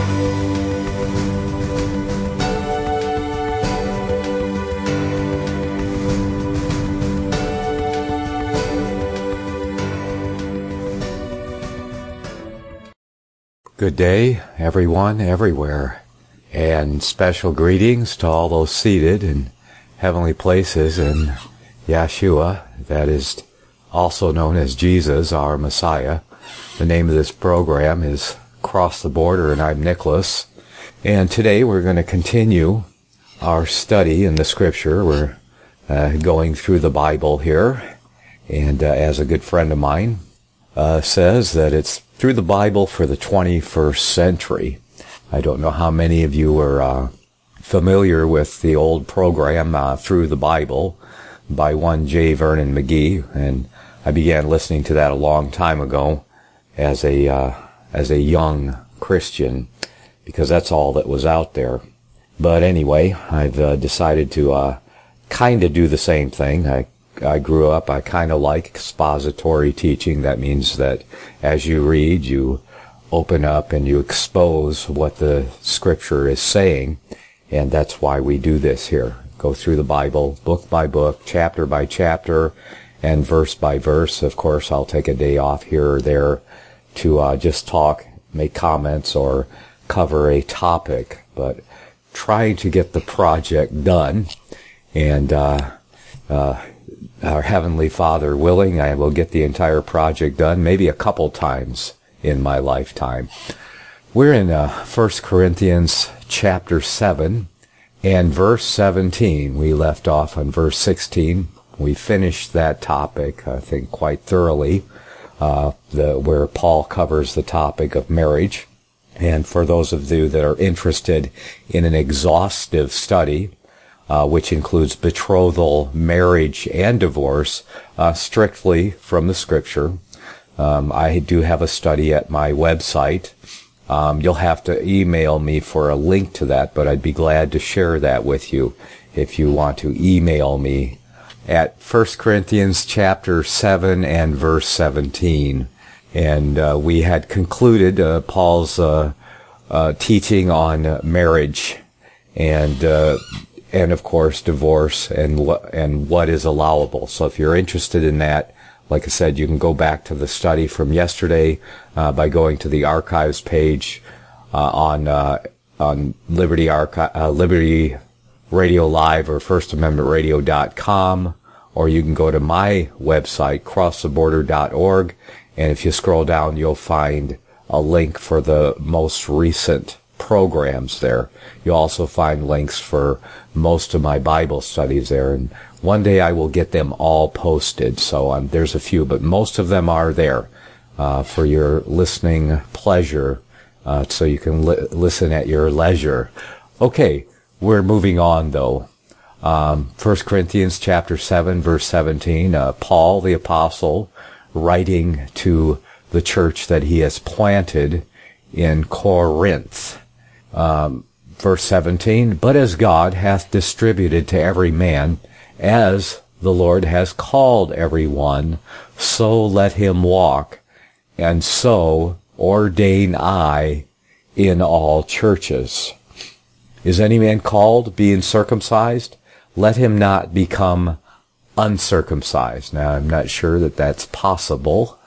Good day, everyone, everywhere, and special greetings to all those seated in heavenly places in Yeshua, that is also known as Jesus, our Messiah. The name of this program is Cross the Border, and I'm Nicholas. And today we're going to continue our study in the Scripture. We're going through the Bible here, and as a good friend of mine says, that it's through the Bible for the 21st century. I don't know how many of you are familiar with the old program Through the Bible by one J. Vernon McGee, and I began listening to that a long time ago as a young Christian, because that's all that was out there. But anyway, I've decided to kind of do the same thing. I grew up, I kind of like expository teaching. That means that as you read, you open up and you expose what the Scripture is saying, and that's why we do this here. Go through the Bible, book by book, chapter by chapter, and verse by verse. Of course, I'll take a day off here or there to just talk, make comments, or cover a topic, but trying to get the project done, and our Heavenly Father willing, I will get the entire project done, maybe a couple times in my lifetime. We're in 1 Corinthians chapter 7 and verse 17. We left off on verse 16. We finished that topic, I think, quite thoroughly, where Paul covers the topic of marriage. And for those of you that are interested in an exhaustive study, which includes betrothal, marriage, and divorce, strictly from the Scripture, I do have a study at my website. You'll have to email me for a link to that, but I'd be glad to share that with you if you want to email me at 1 Corinthians chapter 7 and verse 17. And we had concluded Paul's teaching on marriage and of course divorce and what is allowable. So if you're interested in that, like I said, you can go back to the study from yesterday by going to the archives page on Liberty Radio Live or FirstAmendmentRadio.com, or you can go to my website, crosstheborder.org, and if you scroll down, you'll find a link for the most recent programs there. You'll also find links for most of my Bible studies there, and one day I will get them all posted. So there's a few, but most of them are there for your listening pleasure, so you can listen at your leisure. Okay, we're moving on though. 1 Corinthians chapter 7, verse 17, Paul the apostle writing to the church that he has planted in Corinth. Verse 17, but as God hath distributed to every man, as the Lord has called every one, so let him walk, and so ordain I in all churches. Is any man called, being circumcised? Let him not become uncircumcised. Now, I'm not sure that that's possible.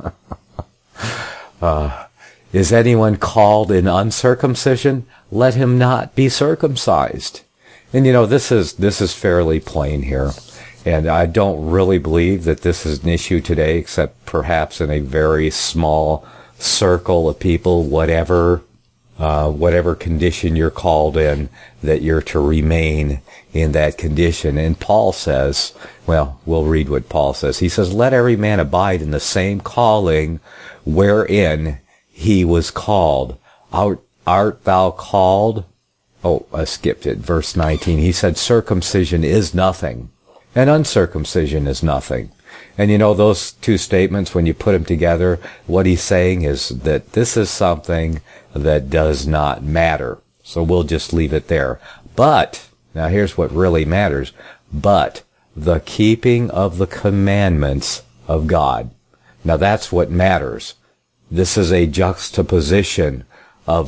Is anyone called in uncircumcision? Let him not be circumcised. And this is fairly plain here. And I don't really believe that this is an issue today, except perhaps in a very small circle of people, whatever condition you're called in, that you're to remain in that condition. And Paul says, well, we'll read what Paul says. He says, let every man abide in the same calling wherein he was called. Art thou called? Oh, I skipped it. Verse 19. He said, circumcision is nothing, and uncircumcision is nothing. And those two statements, when you put them together, what he's saying is that this is something that does not matter. So we'll just leave it there. But, now here's what really matters, but the keeping of the commandments of God. Now that's what matters. This is a juxtaposition of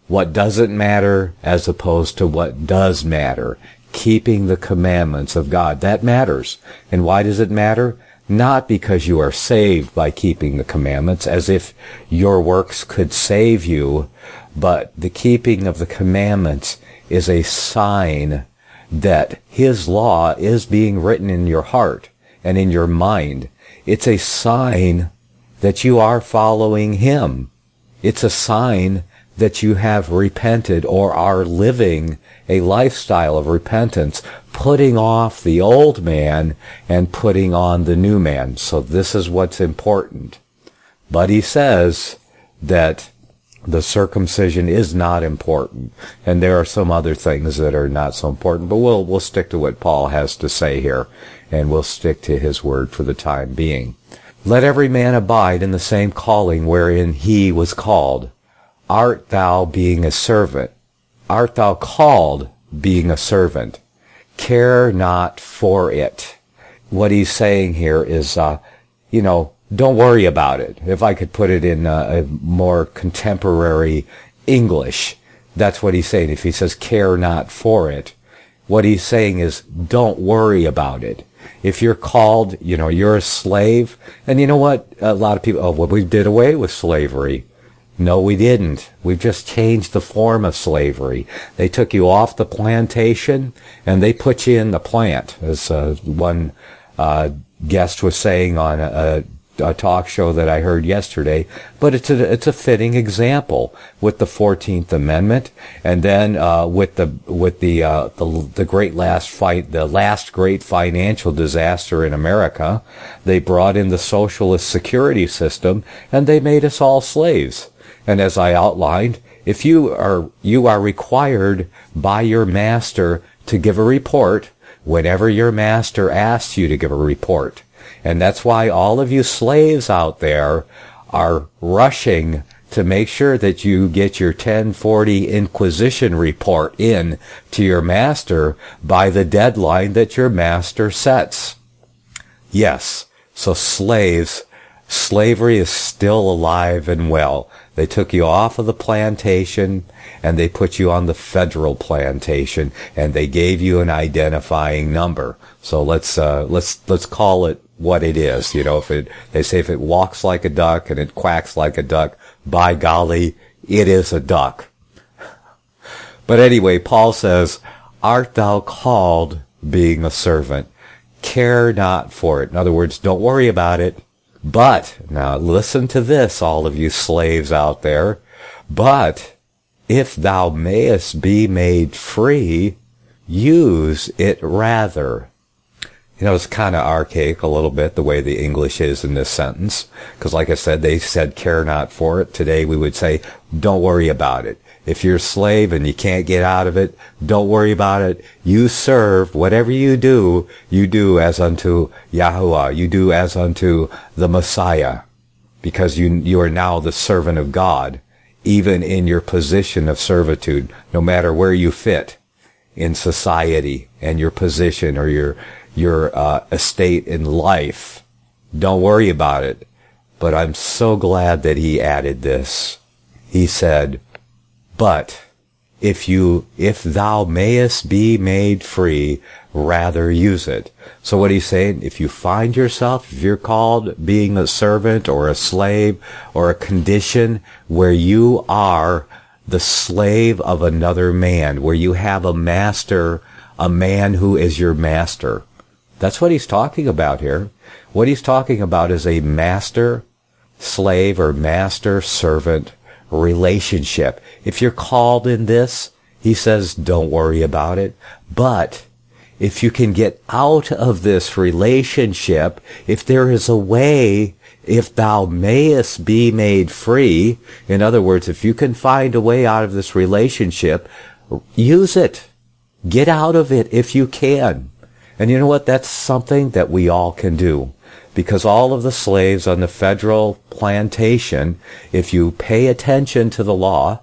what doesn't matter as opposed to what does matter. Keeping the commandments of God. That matters. And why does it matter? Not because you are saved by keeping the commandments, as if your works could save you, but the keeping of the commandments is a sign that His law is being written in your heart and in your mind. It's a sign that you are following Him. It's a sign that you have repented or are living a lifestyle of repentance, putting off the old man and putting on the new man. So this is what's important. But he says that the circumcision is not important, and there are some other things that are not so important, but we'll stick to what Paul has to say here, and we'll stick to his word for the time being. Let every man abide in the same calling wherein he was called. Art thou being a servant? Art thou called being a servant? Care not for it. What he's saying here is, don't worry about it. If I could put it in a more contemporary English, that's what he's saying. If he says care not for it, what he's saying is don't worry about it. If you're called, you're a slave, and you know what? A lot of people, we did away with slavery. No, we didn't. We've just changed the form of slavery. They took you off the plantation and they put you in the plant, as one guest was saying on a talk show that I heard yesterday. But it's a fitting example with the 14th Amendment, and then with the great last fight, the last great financial disaster in America, they brought in the socialist security system and they made us all slaves. And as I outlined, if you are required by your master to give a report whenever your master asks you to give a report. And that's why all of you slaves out there are rushing to make sure that you get your 1040 Inquisition report in to your master by the deadline that your master sets. Yes, so slavery is still alive and well. They took you off of the plantation and they put you on the federal plantation and they gave you an identifying number. So let's call it what it is. They say if it walks like a duck and it quacks like a duck, by golly, it is a duck. But anyway, Paul says, art thou called being a servant? Care not for it. In other words, don't worry about it. But, now listen to this, all of you slaves out there, but if thou mayest be made free, use it rather. It's kind of archaic a little bit, the way the English is in this sentence, because like I said, they said care not for it. Today we would say, don't worry about it. If you're a slave and you can't get out of it, don't worry about it. You serve, whatever you do as unto Yahuwah. You do as unto the Messiah, because you are now the servant of God, even in your position of servitude, no matter where you fit in society and your position or your estate in life. Don't worry about it. But I'm so glad that he added this. He said, but if thou mayest be made free, rather use it. So what he's saying, if you find yourself, if you're called being a servant or a slave or a condition where you are the slave of another man, where you have a master, a man who is your master. That's what he's talking about here. What he's talking about is a master-slave or master-servant relationship. If you're called in this, he says, don't worry about it. But if you can get out of this relationship, if there is a way, if thou mayest be made free, in other words, if you can find a way out of this relationship, use it. Get out of it if you can. And you know what? That's something that we all can do. Because all of the slaves on the federal plantation, if you pay attention to the law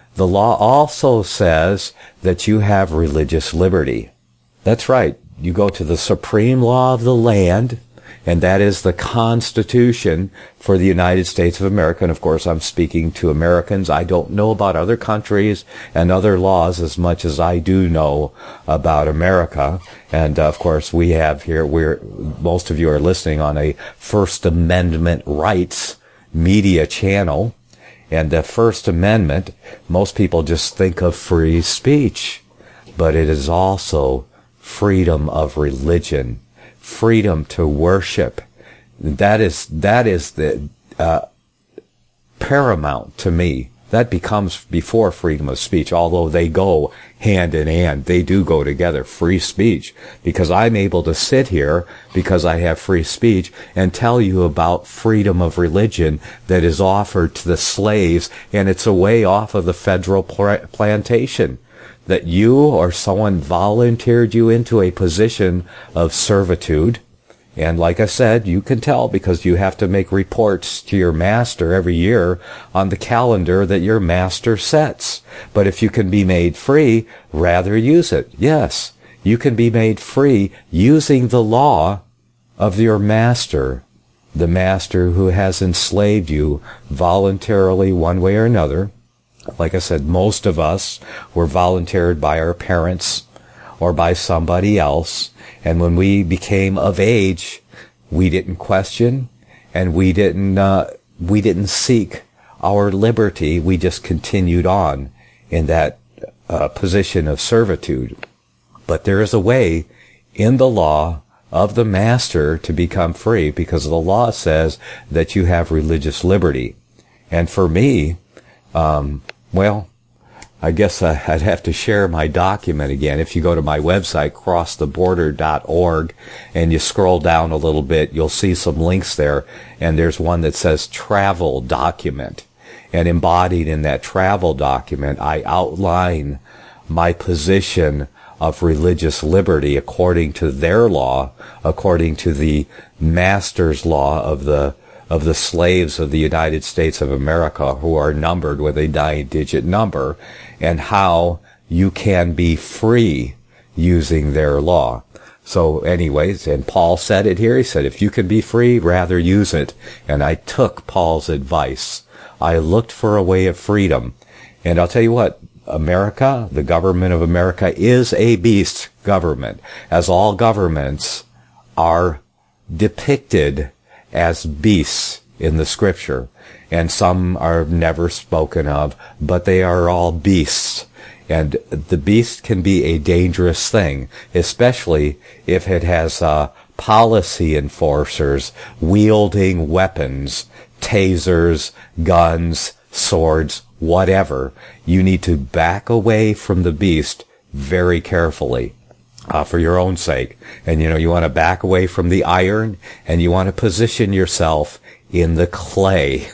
also says that you have religious liberty. That's right. You go to the supreme law of the land, and that is the Constitution for the United States of America. And of course, I'm speaking to Americans. I don't know about other countries and other laws as much as I do know about America. And of course, we have here, most of you are listening on a First Amendment rights media channel. And the First Amendment, most people just think of free speech, but it is also freedom of religion, freedom to worship. That is the paramount to me. That becomes before freedom of speech, although they go hand in hand. They do go together, free speech, because I'm able to sit here because I have free speech and tell you about freedom of religion that is offered to the slaves, and it's a way off of the federal plantation. That you or someone volunteered you into a position of servitude. And like I said, you can tell because you have to make reports to your master every year on the calendar that your master sets. But if you can be made free, rather use it. Yes, you can be made free using the law of your master, the master who has enslaved you voluntarily one way or another. Like I said, most of us were volunteered by our parents or by somebody else. And when we became of age, we didn't question and we didn't seek our liberty. We just continued on in that position of servitude. But there is a way in the law of the master to become free, because the law says that you have religious liberty. And for me, well, I guess I'd have to share my document again. If you go to my website, crosstheborder.org, and you scroll down a little bit, you'll see some links there. And there's one that says travel document. And embodied in that travel document, I outline my position of religious liberty according to their law, according to the master's law of the slaves of the United States of America, who are numbered with a 9-digit number, and how you can be free using their law. So anyways, and Paul said it here, he said, if you can be free, rather use it. And I took Paul's advice. I looked for a way of freedom. And I'll tell you what, America, the government of America, is a beast government, as all governments are depicted as beasts in the scripture, and some are never spoken of, but they are all beasts. And the beast can be a dangerous thing, especially if it has policy enforcers wielding weapons, tasers, guns, swords, whatever. You need to back away from the beast very carefully. For your own sake. And you want to back away from the iron, and you want to position yourself in the clay,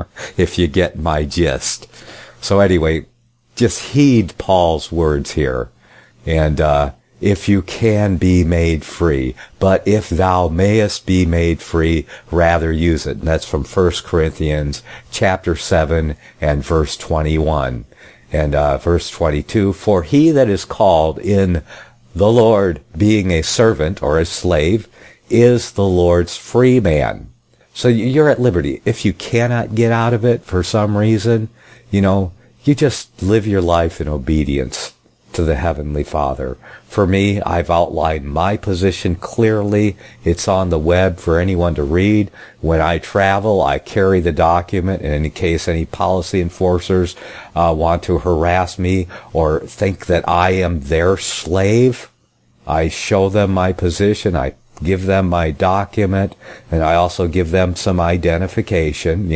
if you get my gist. So anyway, just heed Paul's words here. And if you can be made free, but if thou mayest be made free, rather use it. And that's from 1 Corinthians chapter 7 and verse 21. And verse 22, for he that is called in the Lord, being a servant or a slave, is the Lord's free man. So you're at liberty. If you cannot get out of it for some reason, you just live your life in obedience to the Heavenly Father. For me, I've outlined my position clearly. It's on the web for anyone to read. When I travel, I carry the document, and in case any policy enforcers want to harass me or think that I am their slave, I show them my position. I give them my document, and I also give them some identification,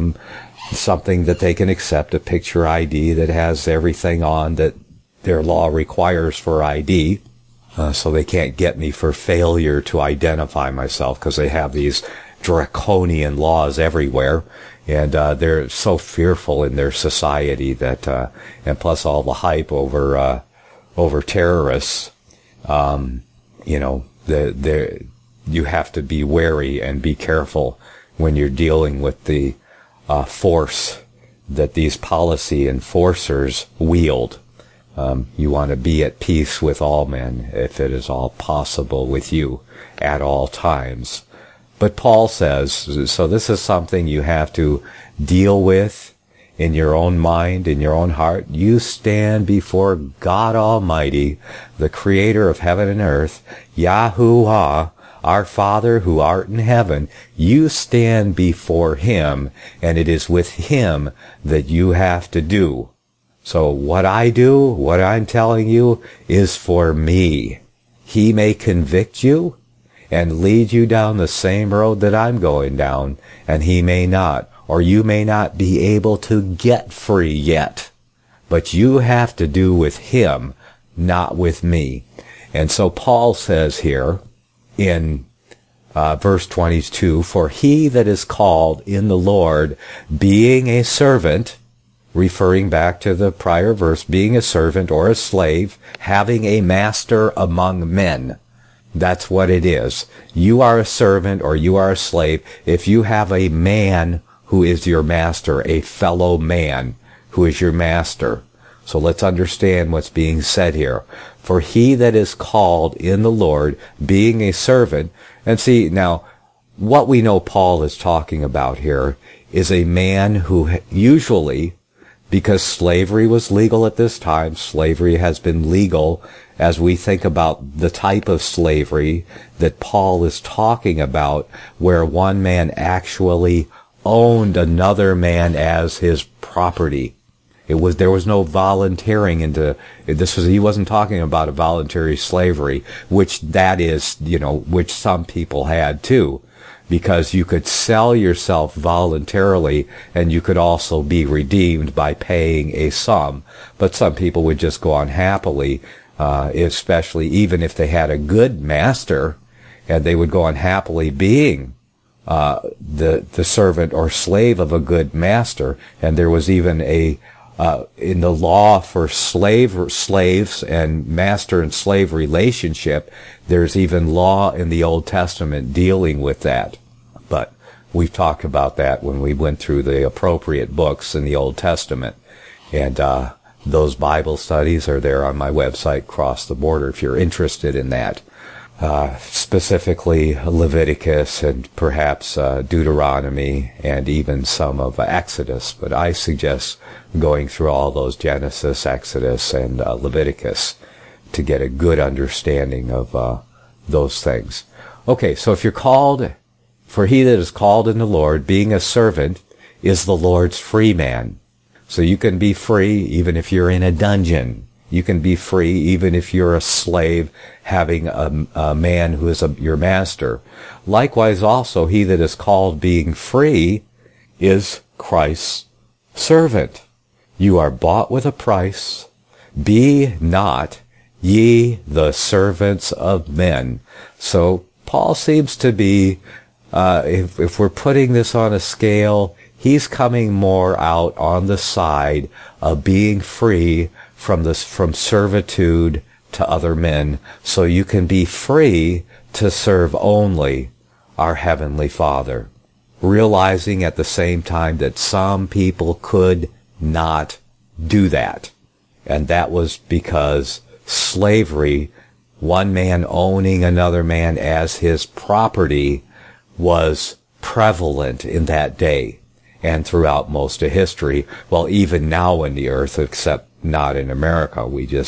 something that they can accept, a picture ID that has everything on that their law requires for ID, so they can't get me for failure to identify myself, because they have these draconian laws everywhere, and they're so fearful in their society that, and plus all the hype over terrorists, you have to be wary and be careful when you're dealing with the force that these policy enforcers wield. You want to be at peace with all men, if it is all possible with you at all times. But Paul says, so this is something you have to deal with in your own mind, in your own heart. You stand before God Almighty, the creator of heaven and earth, Yahuwah, our Father who art in heaven. You stand before him, and it is with him that you have to do. So what I do, what I'm telling you, is for me. He may convict you and lead you down the same road that I'm going down, and he may not, or you may not be able to get free yet. But you have to do with him, not with me. And so Paul says here in verse 22, for he that is called in the Lord, being a servant, referring back to the prior verse, being a servant or a slave, having a master among men. That's what it is. You are a servant or you are a slave if you have a man who is your master, a fellow man who is your master. So let's understand what's being said here. For he that is called in the Lord, being a servant, and see, now, what we know Paul is talking about here is a man who usually, because slavery was legal at this time, slavery has been legal as we think about the type of slavery that Paul is talking about, where one man actually owned another man as his property. There was no volunteering into this. He wasn't talking about a voluntary slavery, which that is, which some people had too, because you could sell yourself voluntarily and you could also be redeemed by paying a sum. But some people would just go on happily, especially even if they had a good master, and they would go on happily being the servant or slave of a good master. And there was even in the law for slaves and master and slave relationship, there's even law in the Old Testament dealing with that. But we've talked about that when we went through the appropriate books in the Old Testament. And those Bible studies are there on my website, Cross the Border, if you're interested in that. Specifically Leviticus and perhaps Deuteronomy and even some of Exodus. But I suggest going through all those Genesis, Exodus, and Leviticus to get a good understanding of those things. Okay, so if you're called, for he that is called in the Lord, being a servant, is the Lord's free man. So you can be free even if you're in a dungeon. You can be free even if you're a slave having a man who is your master. Likewise also, he that is called being free is Christ's servant. You are bought with a price. Be not ye the servants of men. So Paul seems to be, if we're putting this on a scale, he's coming more out on the side of being free from servitude to other men, so you can be free to serve only our Heavenly Father, realizing at the same time that some people could not do that. And that was because slavery, one man owning another man as his property, was prevalent in that day and throughout most of history. Well, even now in the earth, except not in America.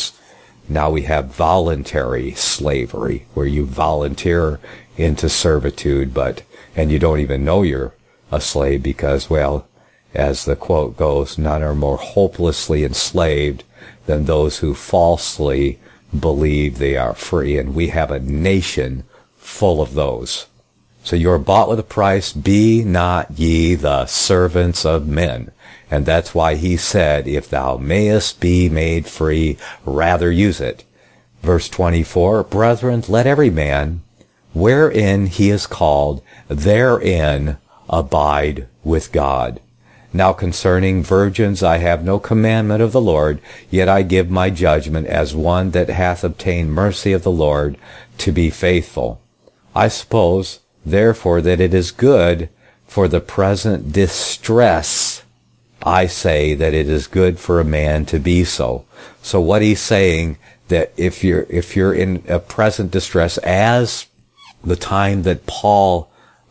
Now we have voluntary slavery, where you volunteer into servitude, and you don't even know you're a slave because, well, as the quote goes, none are more hopelessly enslaved than those who falsely believe they are free. And we have a nation full of those. So you are bought with a price. Be not ye the servants of men. And that's why he said, if thou mayest be made free, rather use it. Verse 24, brethren, let every man, wherein he is called, therein abide with God. Now concerning virgins I have no commandment of the Lord, yet I give my judgment as one that hath obtained mercy of the Lord, to be faithful. I suppose, therefore, that it is good for the present distress. I say that it is good for a man to be so. So what he's saying, that if you're in a present distress, as the time that Paul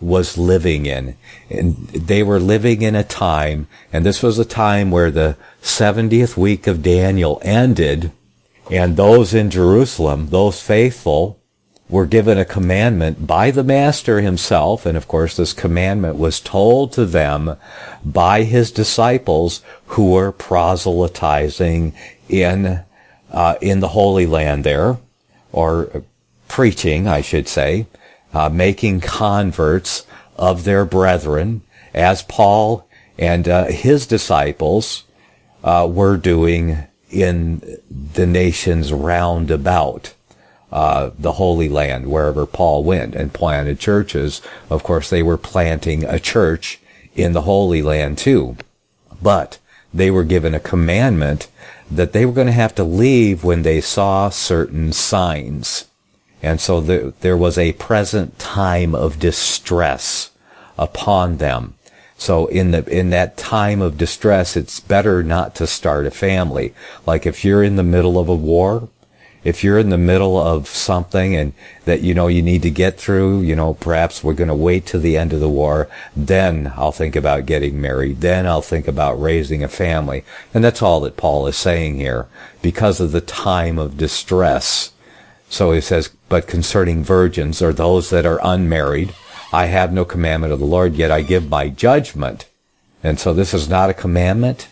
was living in. And they were living in a time, and this was a time where the 70th week of Daniel ended, and those in Jerusalem, those faithful, were given a commandment by the Master himself, and of course this commandment was told to them by his disciples who were proselytizing in the Holy Land there, or preaching, I should say, making converts of their brethren, as Paul and his disciples were doing in the nations round about the Holy Land, wherever Paul went and planted churches. Of course, they were planting a church in the Holy Land too. But they were given a commandment that they were going to have to leave when they saw certain signs. And so there was a present time of distress upon them. So in that time of distress, it's better not to start a family. Like if you're in the middle of a war, if you're in the middle of something and that, you need to get through, perhaps we're going to wait till the end of the war, then I'll think about getting married. Then I'll think about raising a family. And that's all that Paul is saying here, because of the time of distress. So he says, but concerning virgins, or those that are unmarried, I have no commandment of the Lord, yet I give my judgment. And so this is not a commandment.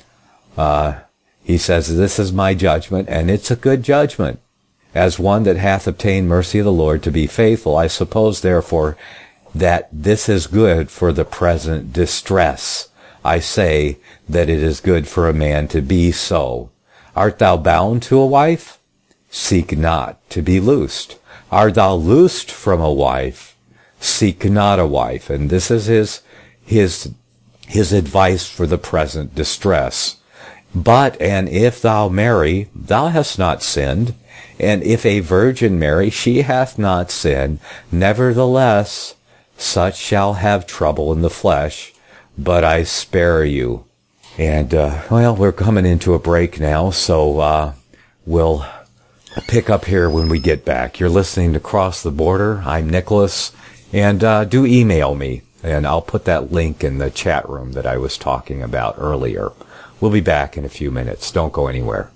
He says, this is my judgment, and it's a good judgment. As one that hath obtained mercy of the Lord to be faithful, I suppose, therefore, that this is good for the present distress. I say that it is good for a man to be so. Art thou bound to a wife? Seek not to be loosed. Art thou loosed from a wife? Seek not a wife. And this is his advice for the present distress. But, and if thou marry, thou hast not sinned. And if a virgin marry, she hath not sinned. Nevertheless, such shall have trouble in the flesh, but I spare you. And, we're coming into a break now, so we'll pick up here when we get back. You're listening to Cross the Border. I'm Nicholas, and do email me, and I'll put that link in the chat room that I was talking about earlier. We'll be back in a few minutes. Don't go anywhere.